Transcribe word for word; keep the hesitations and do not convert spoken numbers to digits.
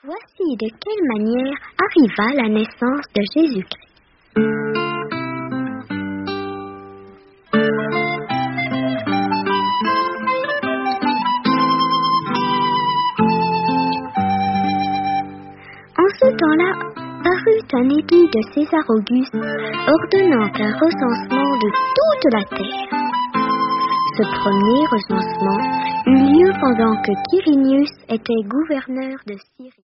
Voici de quelle manière arriva la naissance de Jésus-Christ. En ce temps-là, parut un édit de César Auguste ordonnant un recensement de toute la terre. Ce premier recensement eut lieu pendant que Quirinius était gouverneur de Syrie.